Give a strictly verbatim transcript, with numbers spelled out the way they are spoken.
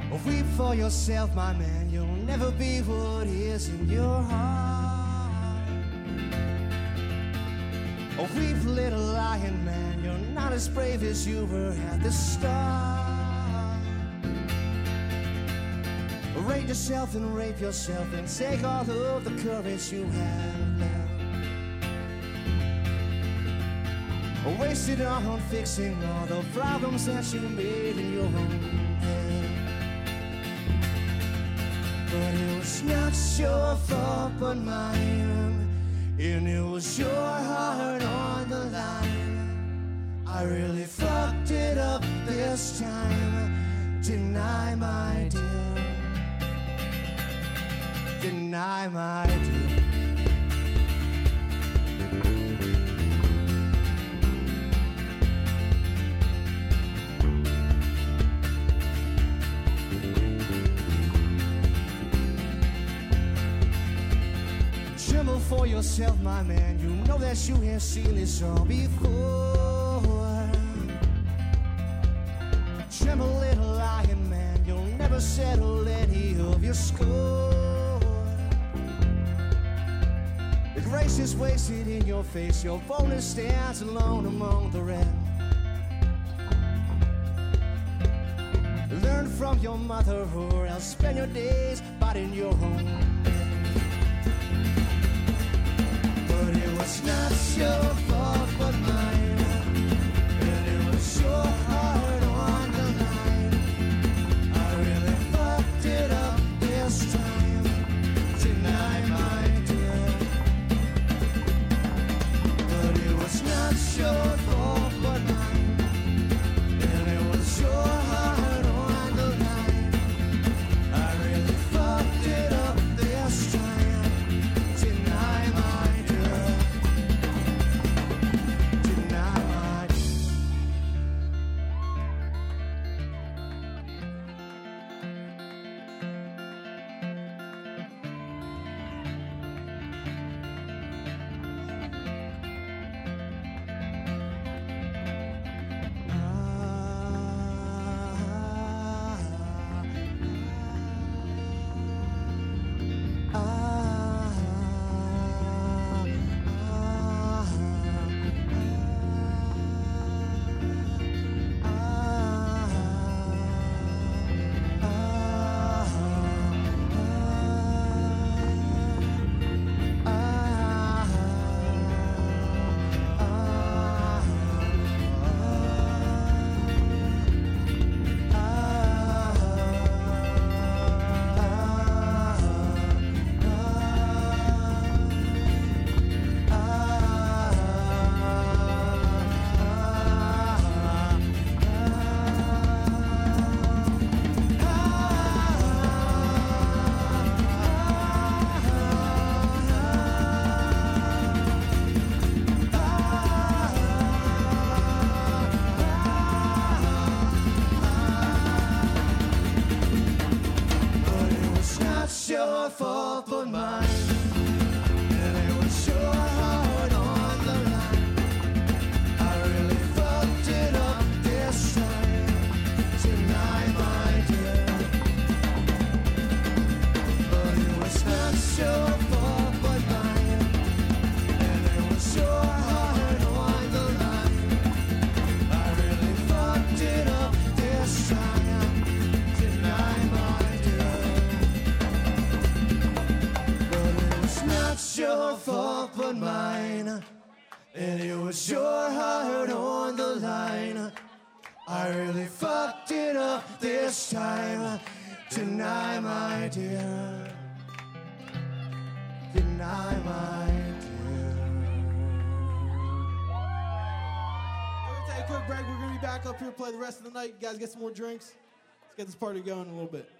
Weep for yourself, my man. You'll never be what is in your heart. Oh, weep, little lion man. You're not as brave as you were at the start. Rape yourself and rape yourself and take all of the courage you have left. Waste it on fixing all the problems that you made in your own head. But it was not your fault but mine, and it was your heart on the line. I really fucked it up this time. Deny, my dear. Deny, my dear. Tremble for yourself, my man. You know that you have seen this all before. Tremble, little lion man. You'll never settle any of your score. The grace is wasted in your face. Your boldness stands alone among the rest. Learn from your mother, or else spend your days biting your own. It's not your fault but mine, and it was your heart on the line. I really fucked it up this time. Deny, my dear. But it was not your fault but mine, and it was your heart on the line. I really fucked it up this time. Deny, my your fault but mine, and it was your heart on the line. I really fucked it up this time. Deny, my dear. But it was not your fault but mine, and it was your heart on the line. I really fucked it up this time. Deny, my your fault but mine, and it was your heart on the line. I really fucked it up this time. Deny, my dear. Deny, my dear. We're gonna take a quick break. We're gonna be back up here, play the rest of the night. You guys get some more drinks. Let's get this party going in a little bit.